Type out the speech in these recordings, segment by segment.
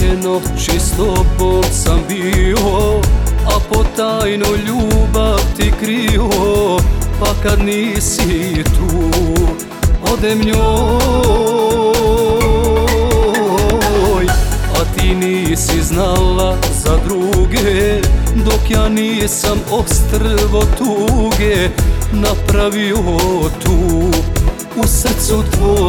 te noći s tobom sam bio, a potajno ljubav ti krio. Pa kad nisi tu, odem njoj, a ti nisi znala za druge, dok ja nisam ostrvo tuge napravio tu u srcu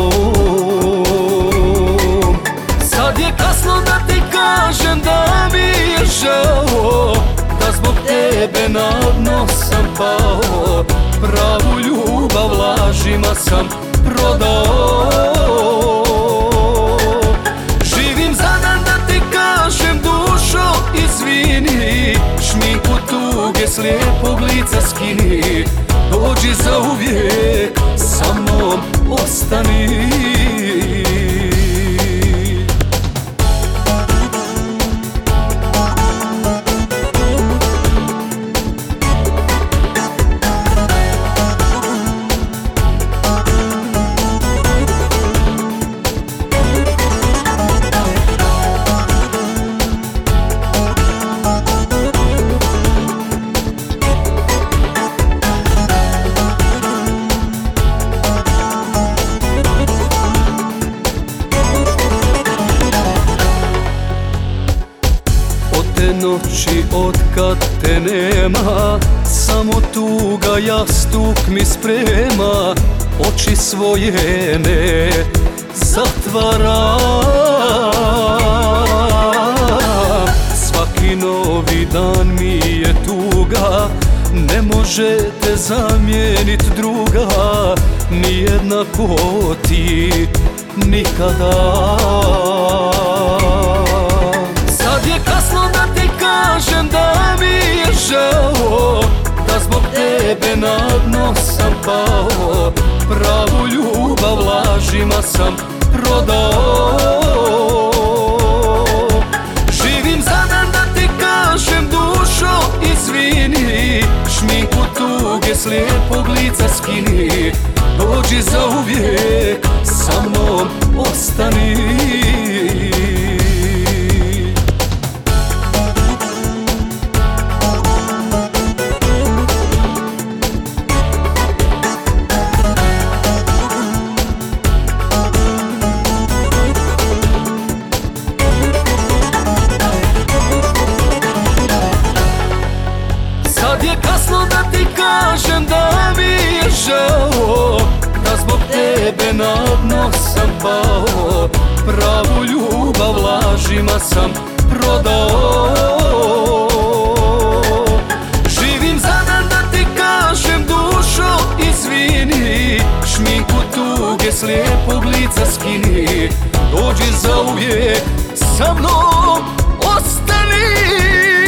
tvom. Sad je kasno da ti kažem da mi je žao, da zbog tebe na dno sam pao, pravu ljubav lažima sam prodao. Živim za dan da ti kažem dušo izvini, šminku tuge s lijepog lica skini, dođi za uvijek, sa mnom ostani. Noći otkad te nema, samo tuga jastuk mi sprema, oči svoje ne zatvaram. Svaki novi dan mi je tuga, ne možete zamijenit druga, nijedna ko ti nikada. Sad je kasno da ti kažem da mi je žao, da zbog tebe na dno sam pao, pravu ljubav lažima sam prodao. Živim za dan da ti kažem dušo izvini, šminku tuge s lijepog lica skini, dođi za uvijek, sa mnom ostani. Sad je kasno da ti kažem da mi je žao, da zbog tebe na dno sam pao, pravu ljubav lažima sam prodao. Živim za dan da ti kažem dušo izvini, šminku tuge s lijepog lica skini, dođi za uvijek, sa mnom ostani.